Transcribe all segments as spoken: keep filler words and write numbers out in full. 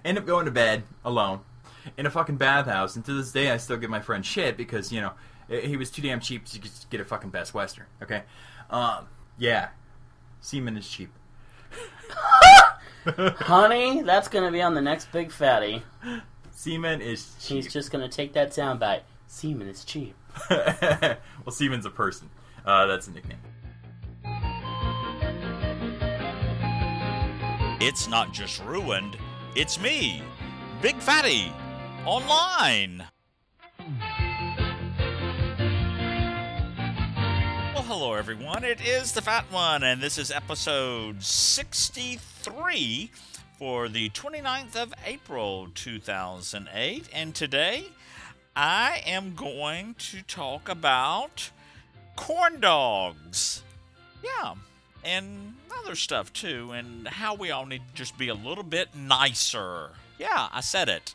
End up going to bed alone in a fucking bathhouse, and to this day I still give my friend shit because, you know, he was too damn cheap to just get a fucking Best Western, okay? Um, yeah. Semen is cheap. Honey, that's going to be on the next Big Fatty. Semen is cheap. He's just going to take that soundbite. Semen is cheap. Well, Semen's a person. Uh, that's a nickname. It's not just ruined, it's me, Big Fatty, online. Well, hello everyone, it is the Fat One, and this is episode sixty-three for the twenty-ninth of April, two thousand eight, and today I am going to talk about corn dogs. Yeah. And other stuff, too, and how we all need to just be a little bit nicer. Yeah, I said it.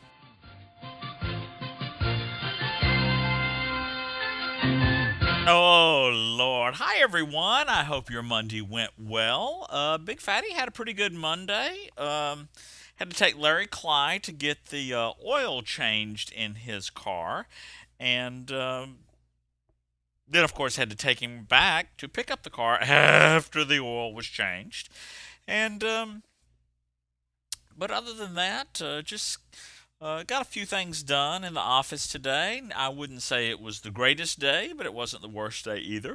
Oh, Lord. Hi, everyone. I hope your Monday went well. Uh, Big Fatty had a pretty good Monday. Um, had to take Larry Cly to get the uh, oil changed in his car. And... Um, Then, of course, had to take him back to pick up the car after the oil was changed. And, um, but other than that, uh, just uh, got a few things done in the office today. I wouldn't say it was the greatest day, but it wasn't the worst day either.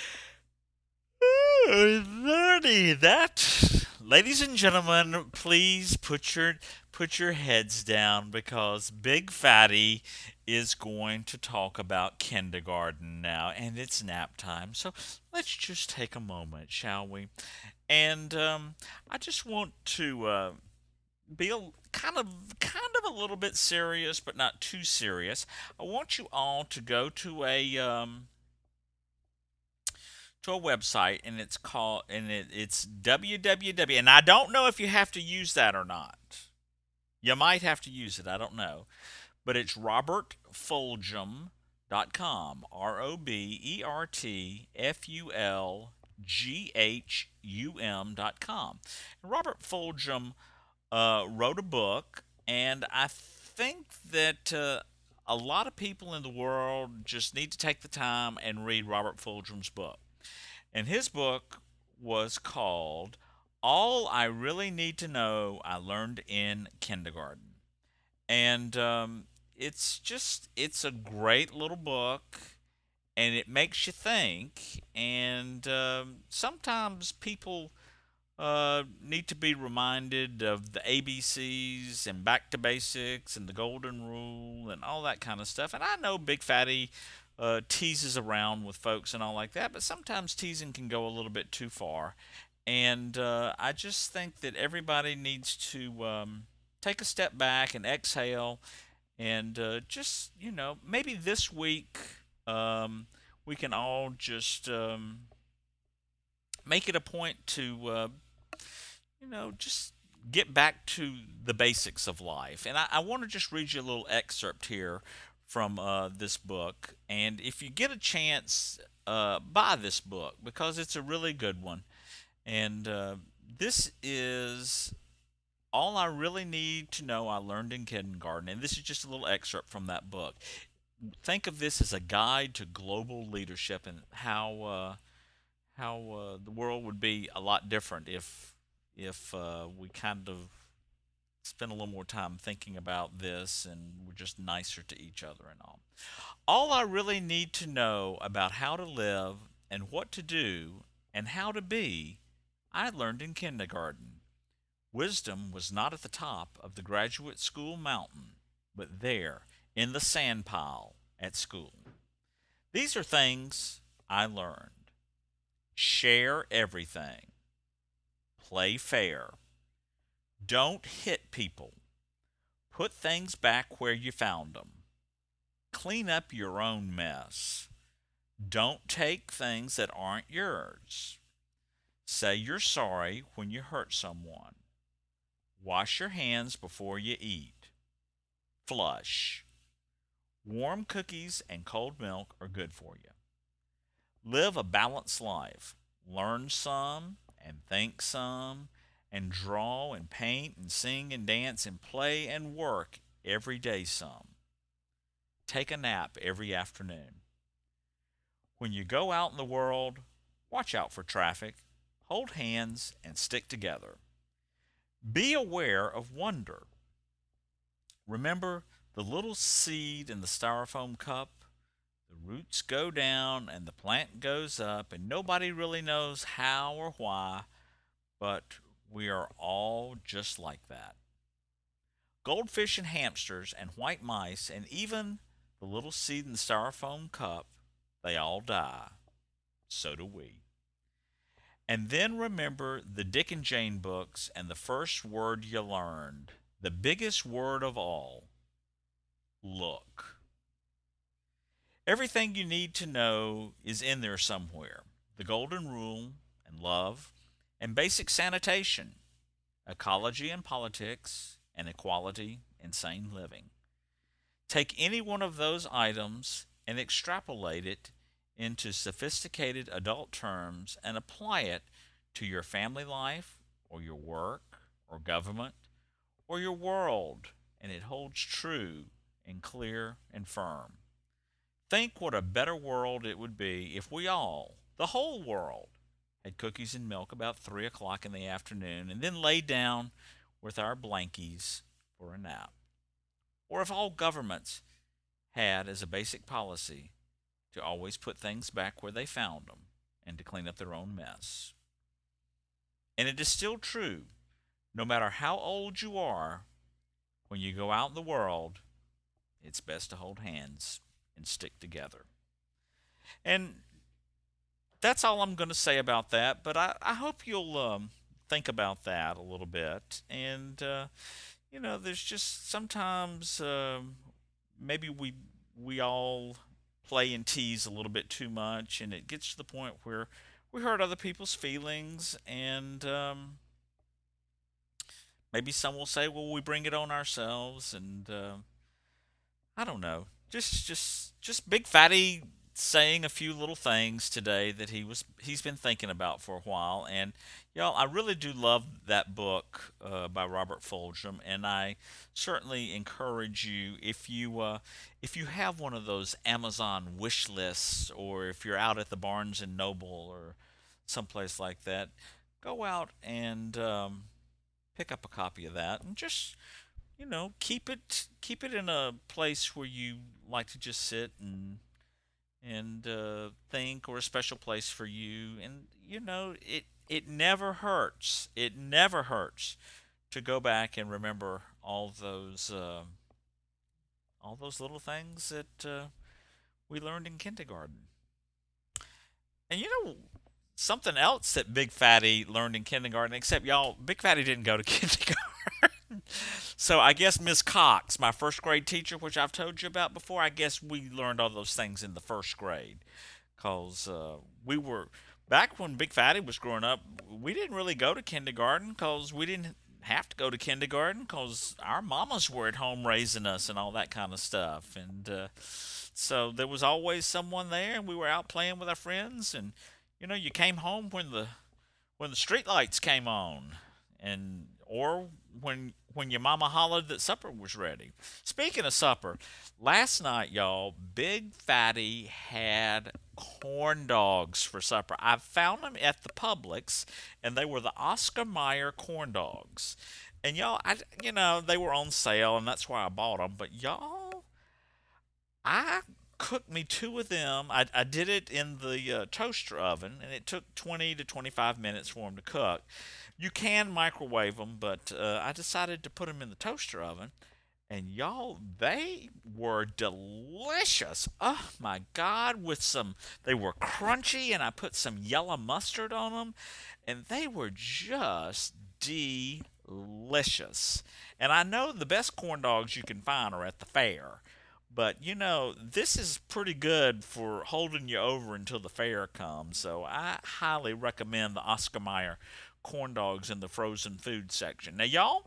Lordy, that, ladies and gentlemen, please put your put your heads down because Big Fatty is going to talk about kindergarten now, and it's nap time. So let's just take a moment, shall we? And um, I just want to uh, be a, kind of kind of a little bit serious, but not too serious. I want you all to go to a um, to a website, and it's called and it, it's w w w. And I don't know if you have to use that or not. You might have to use it. I don't know. But it's robert fulghum dot com. R O B E R T F U L G H U M dot com. Robert Fulghum uh, wrote a book, and I think that uh, a lot of people in the world just need to take the time and read Robert Fulghum's book. And his book was called All I Really Need to Know I Learned in Kindergarten. And um, it's just, it's a great little book, and it makes you think. And um, sometimes people uh, need to be reminded of the A B Cs and back to basics and the golden rule and all that kind of stuff. And I know Big Fatty uh, teases around with folks and all like that, but sometimes teasing can go a little bit too far. And uh, I just think that everybody needs to um, take a step back and exhale, and uh, just, you know, maybe this week um, we can all just um, make it a point to, uh, you know, just get back to the basics of life. And I, I want to just read you a little excerpt here from uh, this book. And if you get a chance, uh, buy this book because it's a really good one. And uh, this is All I Really Need to Know I Learned in Kindergarten. And this is just a little excerpt from that book. Think of this as a guide to global leadership and how uh, how uh, the world would be a lot different if if uh, we kind of spend a little more time thinking about this and we're just nicer to each other and all. All I really need to know about how to live and what to do and how to be, I learned in kindergarten. Wisdom was not at the top of the graduate school mountain, but there, in the sand pile at school. These are things I learned. Share everything. Play fair. Don't hit people. Put things back where you found them. Clean up your own mess. Don't take things that aren't yours. Say you're sorry when you hurt someone. Wash your hands before you eat. Flush. Warm cookies and cold milk are good for you. Live a balanced life. Learn some and think some and draw and paint and sing and dance and play and work every day some. Take a nap every afternoon. When you go out in the world, watch out for traffic, hold hands, and stick together. Be aware of wonder. Remember the little seed in the styrofoam cup? The roots go down and the plant goes up, and nobody really knows how or why, but we are all just like that. Goldfish and hamsters and white mice and even the little seed in the styrofoam cup, they all die. So do we. And then remember the Dick and Jane books and the first word you learned, the biggest word of all, look. Everything you need to know is in there somewhere. The golden rule and love and basic sanitation, ecology and politics, and equality and sane living. Take any one of those items and extrapolate it into sophisticated adult terms and apply it to your family life or your work or government or your world, and it holds true and clear and firm. Think what a better world it would be if we all, the whole world, had cookies and milk about three o'clock in the afternoon and then lay down with our blankies for a nap. Or if all governments had as a basic policy to always put things back where they found them and to clean up their own mess. And it is still true, no matter how old you are, when you go out in the world, it's best to hold hands and stick together. And that's all I'm going to say about that, but I, I hope you'll um, think about that a little bit. And, uh, you know, there's just sometimes um, maybe we we all play and tease a little bit too much, and it gets to the point where we hurt other people's feelings, and um, maybe some will say, well, we bring it on ourselves, and uh, I don't know. Just, just, just Big Fatty saying a few little things today that he was he's been thinking about for a while. And y'all, I really do love that book uh, by Robert Fulghum, and I certainly encourage you, if you uh, if you have one of those Amazon wish lists, or if you're out at the Barnes and Noble or someplace like that, go out and um, pick up a copy of that, and just, you know, keep it keep it in a place where you like to just sit and and uh, think, or a special place for you. And, you know, it it never hurts. It never hurts to go back and remember all those uh, all those little things that uh, we learned in kindergarten. And, you know, something else that Big Fatty learned in kindergarten, except, y'all, Big Fatty didn't go to kindergarten. So I guess Miss Cox, my first grade teacher, which I've told you about before, I guess we learned all those things in the first grade. Because uh, we were, back when Big Fatty was growing up, we didn't really go to kindergarten because we didn't have to go to kindergarten because our mamas were at home raising us and all that kind of stuff. And uh, so there was always someone there, and we were out playing with our friends. And, you know, you came home when the when the street lights came on, and or when when your mama hollered that supper was ready. Speaking of supper, last night, y'all, Big Fatty had corn dogs for supper. I found them at the Publix, and they were the Oscar Mayer corn dogs. And y'all, I, you know, they were on sale, and that's why I bought them. But y'all, I cooked me two of them. I, I did it in the uh, toaster oven, and it took twenty to twenty-five minutes for them to cook. You can microwave them, but uh, I decided to put them in the toaster oven. And y'all, they were delicious. Oh my God, with some, they were crunchy, and I put some yellow mustard on them, and they were just delicious. And I know the best corn dogs you can find are at the fair. But, you know, this is pretty good for holding you over until the fair comes. So I highly recommend the Oscar Mayer corn dogs in the frozen food section. Now, y'all,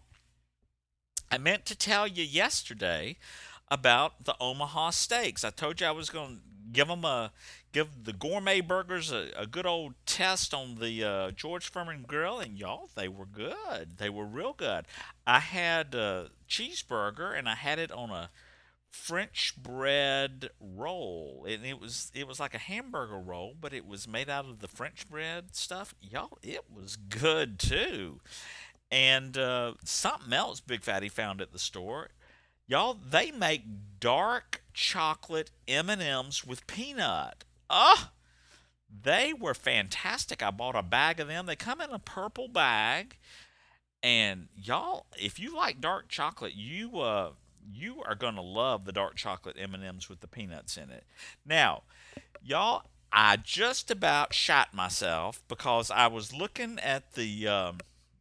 I meant to tell you yesterday about the Omaha Steaks. I told you I was going to give them a give the gourmet burgers a, a good old test on the uh, George Foreman grill, and y'all, they were good. They were real good. I had a cheeseburger, and I had it on a French bread roll, and it was it was like a hamburger roll, but it was made out of the French bread stuff. Y'all, it was good too. And uh, something else Big Fatty found at the store. Y'all, they make dark chocolate M and M's with peanut. Ah, they were fantastic. I bought a bag of them. They come in a purple bag, and y'all, if you like dark chocolate, you uh you are gonna love the dark chocolate M and M's with the peanuts in it. Now, y'all, I just about shot myself because I was looking at the um,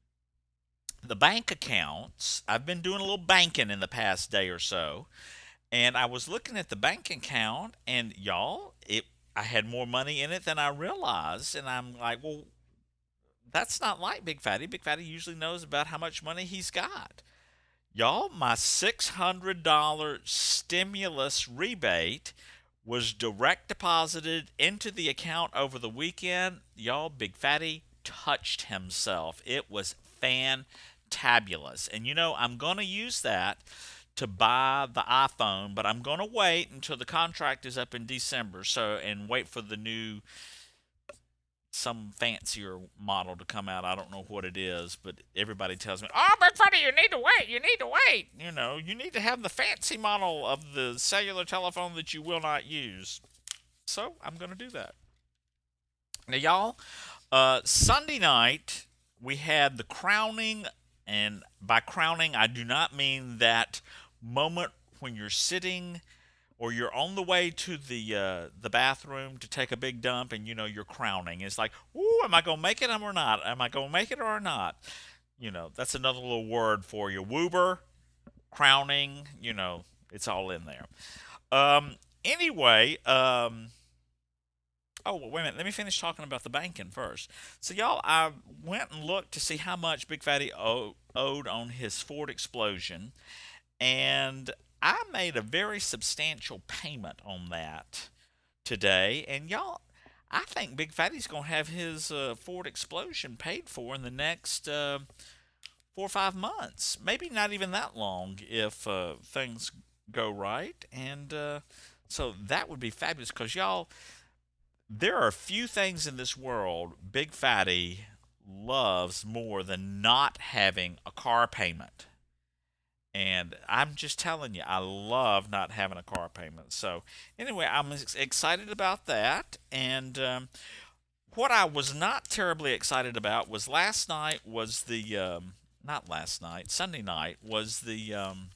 the bank accounts. I've been doing a little banking in the past day or so, and I was looking at the bank account, and y'all, it I had more money in it than I realized, and I'm like, well, that's not like Big Fatty. Big Fatty usually knows about how much money he's got. Y'all, my six hundred dollars stimulus rebate was direct deposited into the account over the weekend. Y'all, Big Fatty touched himself. It was fantabulous. And you know, I'm going to use that to buy the iPhone, but I'm going to wait until the contract is up in December, so and wait for the new some fancier model to come out. I don't know what it is, but everybody tells me, oh, Big Fatty, you need to wait, you need to wait. You know, you need to have the fancy model of the cellular telephone that you will not use. So I'm going to do that. Now, y'all, uh, Sunday night, we had the crowning, and by crowning, I do not mean that moment when you're sitting or you're on the way to the uh, the bathroom to take a big dump, and you know you're crowning. It's like, ooh, am I gonna make it or not? Am I gonna make it or not? You know, that's another little word for you. Woober, crowning. You know, it's all in there. Um. Anyway. Um. Oh, well, wait a minute. Let me finish talking about the banking first. So, y'all, I went and looked to see how much Big Fatty owe, owed on his Ford Explosion, and I made a very substantial payment on that today. And, y'all, I think Big Fatty's going to have his uh, Ford Explosion paid for in the next uh, four or five months. Maybe not even that long if uh, things go right. And uh, so that would be fabulous because, y'all, there are a few things in this world Big Fatty loves more than not having a car payment. And I'm just telling you, I love not having a car payment. So anyway, I'm ex- excited about that. And um, what I was not terribly excited about was last night was the, um, not last night, Sunday night was the... Um,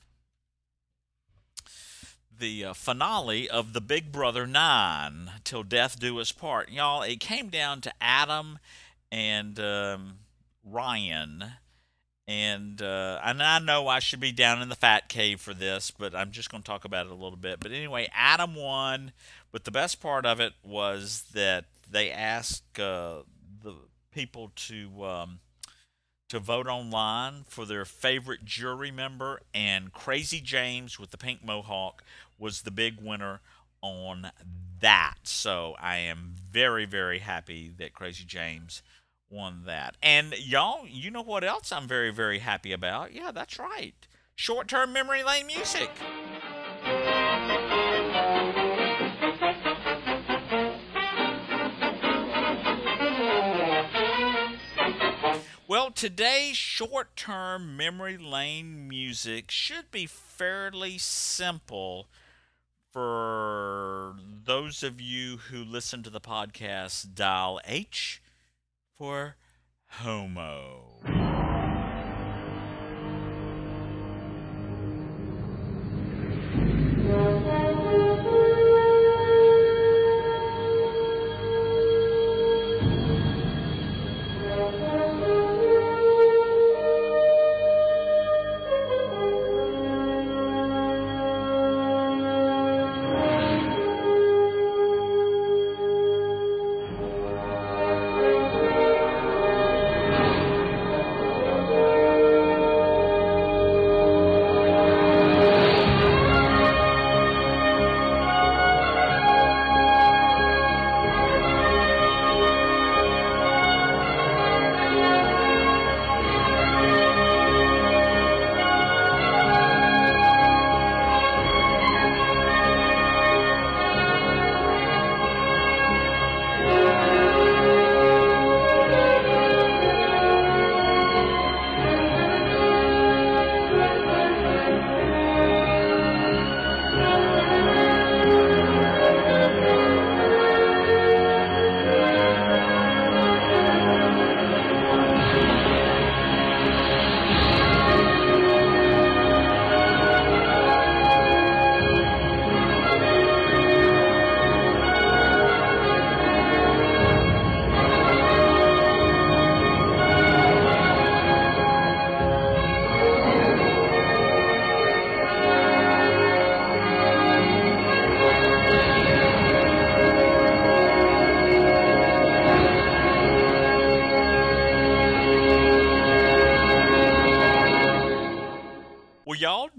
the uh, finale of the Big Brother nine, Till Death Do Us Part. Y'all, it came down to Adam and um, Ryan. And, uh, and I know I should be down in the fat cave for this, but I'm just going to talk about it a little bit. But anyway, Adam won, but the best part of it was that they asked uh, the people to... Um, to vote online for their favorite jury member, and Crazy James with the pink mohawk was the big winner on that. So I am very, very happy that Crazy James won that. And y'all, you know what else I'm very, very happy about? Yeah, that's right. Short-term memory lane music. Well, today's short-term memory lane music should be fairly simple for those of you who listen to the podcast. Dial H for homo.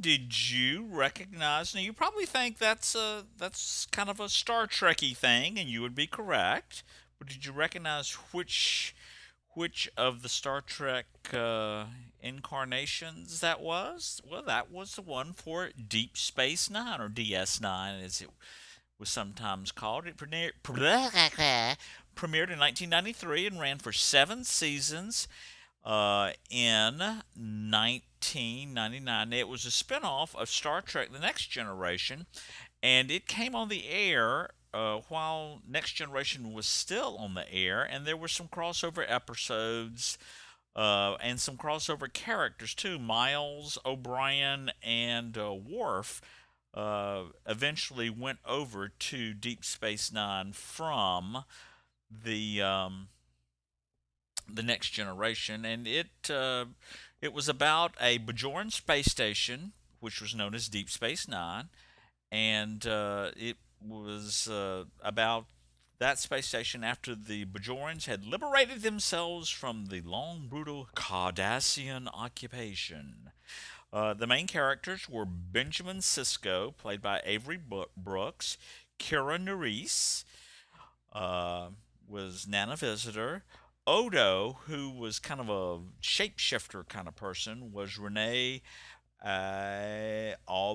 did you recognize? Now, you probably think that's a, that's kind of a Star Trek-y thing, and you would be correct. But did you recognize which which of the Star Trek uh, incarnations that was? Well, that was the one for Deep Space Nine, or D S nine, as it was sometimes called. It premiered, premiered in nineteen ninety-three and ran for seven seasons uh, in nineteen ninety-nine. It was a spinoff of Star Trek The Next Generation, and it came on the air uh, while Next Generation was still on the air, and there were some crossover episodes uh, and some crossover characters too. Miles, O'Brien, and uh, Worf uh, eventually went over to Deep Space Nine from the um, the Next Generation, and it uh, it was about a Bajoran space station, which was known as Deep Space Nine, and uh, it was uh, about that space station after the Bajorans had liberated themselves from the long, brutal Cardassian occupation. Uh, the main characters were Benjamin Sisko, played by Avery Brooks, Kira Nerys uh, was Nana Visitor, Odo, who was kind of a shapeshifter kind of person, was Renee uh,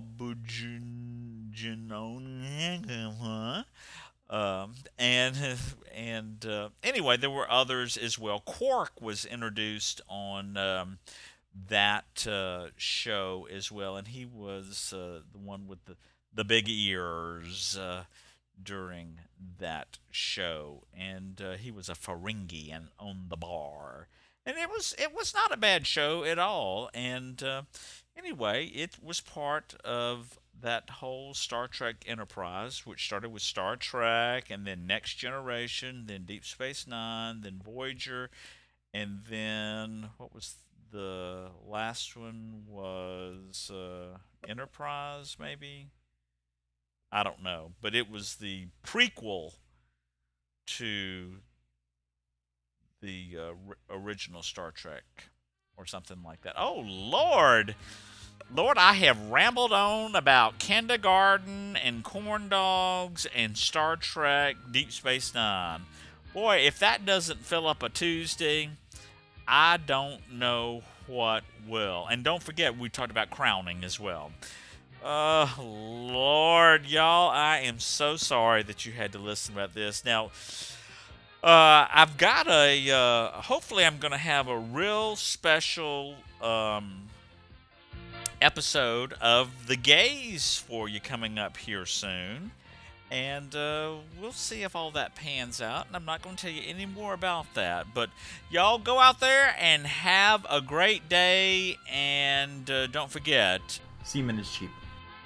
Auberjonois. Um, and and uh, anyway, there were others as well. Quark was introduced on um, that uh, show as well, and he was uh, the one with the, the big ears uh, during that show, and uh, he was a Ferengian on the bar, and it was it was not a bad show at all. And uh, anyway, it was part of that whole Star Trek enterprise, which started with Star Trek, and then Next Generation, then Deep Space Nine, then Voyager, and then what was the last one? Was uh, Enterprise, maybe? I don't know, but it was the prequel to the uh, original Star Trek, or something like that. Oh, Lord! Lord, I have rambled on about kindergarten and corn dogs and Star Trek Deep Space Nine. Boy, if that doesn't fill up a Tuesday, I don't know what will. And don't forget, we talked about crowning as well. Uh, Lord, y'all, I am so sorry that you had to listen about this. Now, uh, I've got a, uh, hopefully I'm going to have a real special, um, episode of The Gays for you coming up here soon. And uh, we'll see if all that pans out. And I'm not going to tell you any more about that. But y'all go out there and have a great day. And uh, don't forget, semen is cheap.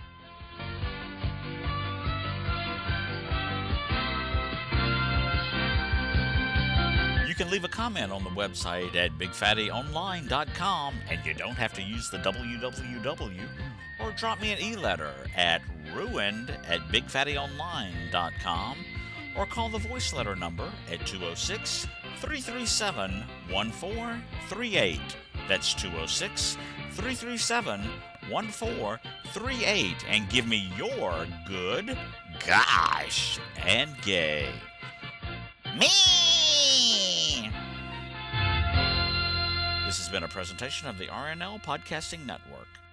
You can leave a comment on the website at big fatty online dot com, and you don't have to use the W W W, or drop me an e-letter at ruined at big fatty online dot com, or call the voice letter number at two oh six, three three seven, one four three eight. That's two oh six, three three seven, one four three eight, and give me your good, gosh, and gay. Me! This has been a presentation of the R N L Podcasting Network.